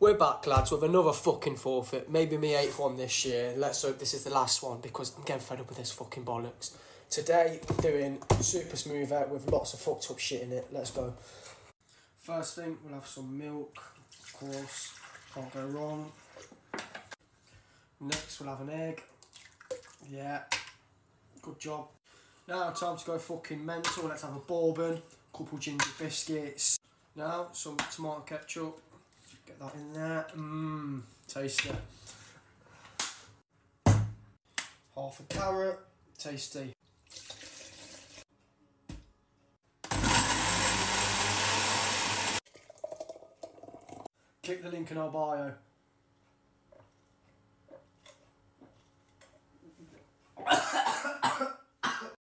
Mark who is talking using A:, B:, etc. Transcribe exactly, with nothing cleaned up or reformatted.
A: We're back, lads, with another fucking forfeit. Maybe my eighth one this year. Let's hope this is the last one because I'm getting fed up with this fucking bollocks. Today, I'm doing super smooth out with lots of fucked up shit in it. Let's go. First thing, we'll have some milk. Of course, can't go wrong. Next, we'll have an egg. Yeah, good job. Now, time to go fucking mental. Let's have a bourbon, couple ginger biscuits. Now, some tomato ketchup. Get that in there. Mmm, tasty. Half a carrot. Tasty. Click the link in our bio.